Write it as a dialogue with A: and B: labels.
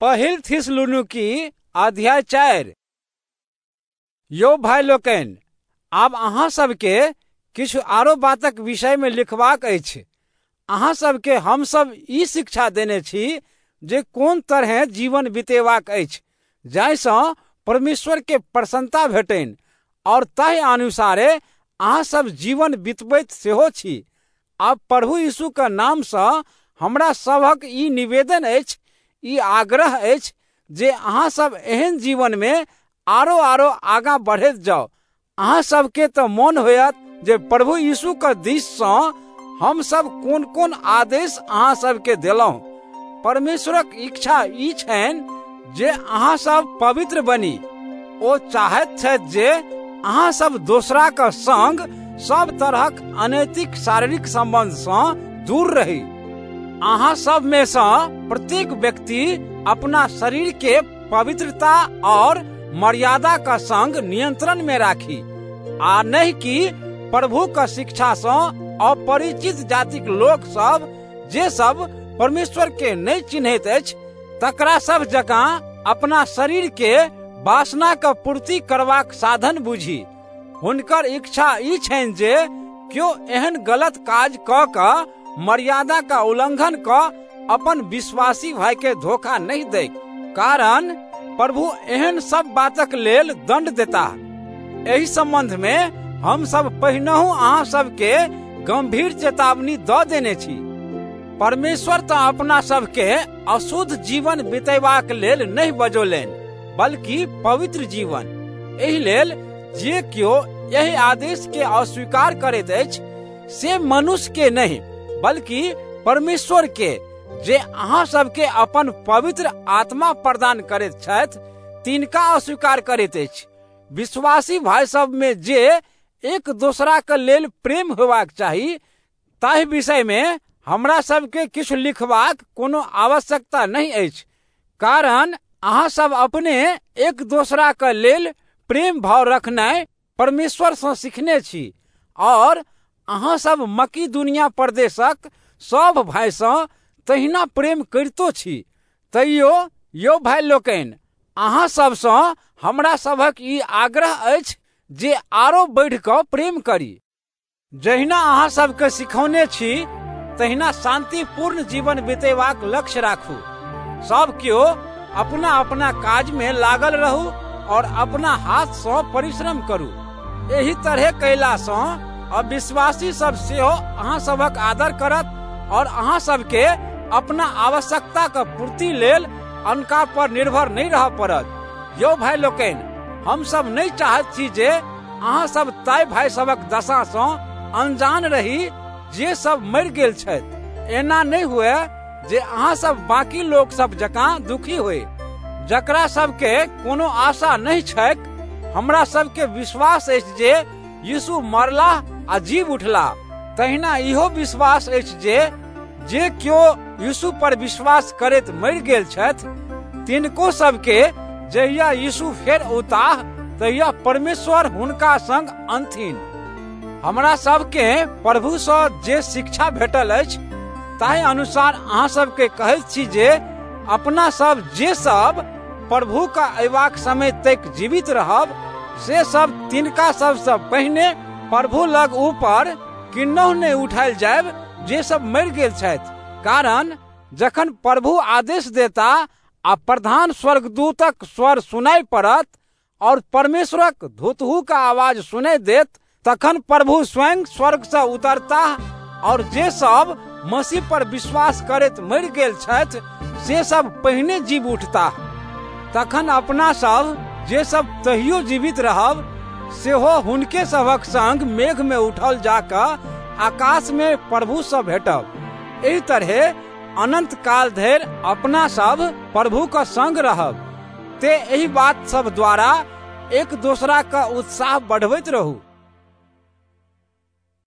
A: पहिल थिस्सलुनीकी अध्याय 4। यो भाई लोकनि, आब अहाँ सबके किछु आरो बातक विषय में लिखबाक अछि। अहाँ सबके हमसब ई शिक्षा देने छी जे कोन तरह जीवन बितेबाक अछि, जाहिसँ परमेश्वर के प्रसन्नता भेटनि, और ताहि अनुसारे अहाँ सब जीवन बितबैत सेहो छी। आब प्रभु यीशु के नामसँ हमरा सभक ई निवेदन अछि, ई आग्रह अछि जे अहाँ सब एहन जीवन में आरो आगाँ बढ़ैत जाओ। अहाँ सबके तो मोन होयत जे प्रभु यीशु के दिससँ हम सब कोन कोन आदेश अहाँ सबके देलहुँ। परमेश्वरक इच्छा ई छनि जे अहाँ सब पवित्र बनी। ओ चाहैत छथि जे अहाँ सब दोसरा के संग सब तरहक अनैतिक शारीरिक संबंधसँ दूर रही। अहाँ सब में से प्रत्येक व्यक्ति अपना शरीर के पवित्रता और मर्यादा का संग नियंत्रण में राखी, आ नहीं कि प्रभु का शिक्षा से अपरिचित जातिक लोक सब जे सब परमेश्वर के नहीं चिन्हैत अछि, तकरा सब जकाँ अपना शरीर के वासना का पूर्ति करबाक साधन बुझी। हुनकर इच्छा ई छनि जे क्यों एहन गलत काज क के मर्यादा का उल्लंघन क अपन विश्वासी भाई के धोखा नहीं दे, कारण प्रभु एहन सब बातक लेल दंड देता। एहि संबंध में हम सब पहिनहु अहाँ सबके गंभीर चेतावनी द देने छी। परमेश्वर तो अपना सबके अशुद्ध जीवन बितेबाक लेल नहीं बजौलनि, बल्कि पवित्र जीवन। एहि लेल जे क्यों यही आदेश के अस्वीकार करैत अछि, से मनुष्य के नहीं बल्कि परमेश्वर के, जे अहाँ सबके अपन पवित्र आत्मा प्रदान करैत छथि, तिनका अस्वीकार करैत अछि। विश्वासी भाई सब में जे एक दोसरा के लेल प्रेम होबाक चाही, ताहि विषय में हमरा सबके किछु लिखबाक कोनो आवश्यकता नहीं अछि, कारण अहाँ सब अपने एक दोसरा के लेल प्रेम भाव रखनाइ परमेश्वर से सीखने छी, और अहाँ सब मकीदुनिया प्रदेशक सब भाई से तहिना प्रेम करितो छी। तैयो यो भाई लोकनि, अहाँ सबसँ हमरा सभक ई आग्रह अछि जे आरो बढ़ि कऽ प्रेम करी। जहिना अहाँ सबके सिखौने छी, तहिना शांतिपूर्ण जीवन बितेबाक लक्ष्य राखू। सब क्यों अपना अपना काज में लागल रहू और अपना हाथ से परिश्रम करू। एही तरह कयलासँ अविश्वासी सब सेहो अहाँ सबक आदर करत, और अहाँ सबके अपना आवश्यकता के पूर्ति लेल अनका पर निर्भर नहीं रह पड़त। यो भाई लोकनि, हम सब नहीं चाहत छी जे अहाँ सब ताई भाई सबक दशा से अनजान रही जे सब मरि गेल छथि। एना नहीं हुए जे अहाँ सब बाकी लोग सब जकाँ दुखी होए, जकरा सबके कोनो आशा नहीं छैक। हमरा सबके विश्वास अछि जे यीशु मरला आ जीव उठला, तहिना इहो विश्वास अछि जे क्यों यीशु पर विश्वास करैत मरि गेल छथि, तिनको सबके जहिया यीशु फेर औताह, तहिया परमेश्वर हुनका संग अनथिन। हमरा सबके प्रभु से जे शिक्षा भेटल अछि, ताहि अनुसार अहाँ सबके कहैत छी जे अपना सब जे सब प्रभु का अयबाक समय तक जीवित रहब, से सब तिनका सबसँ पहिने प्रभु लग ऊपर किन्नहु नहि उठायल जायब जे सब मरि गेल छथि। कारण जखन प्रभु आदेश देता आ प्रधान स्वर्गदूतक स्वर सुनाई पड़त और परमेश्वरक धुतहु का आवाज सुनाई देत, तखन प्रभु स्वयं स्वर्ग से उतरता, और जे सब मसीह पर विश्वास करैत मरि गेल छथि, से सब पहिने जीव उठता। तखन अपना सब जे सब तहियो जीवित रहब, सेहो हुनके सभक संग मेघ में उठल जाकऽ आकाश में प्रभु से भेटब। एही तरह अनंत काल धरि अपना सब प्रभु का संग रहब। ते एही बात सब द्वारा एक दोसरा का उत्साह बढ़बैत रहू।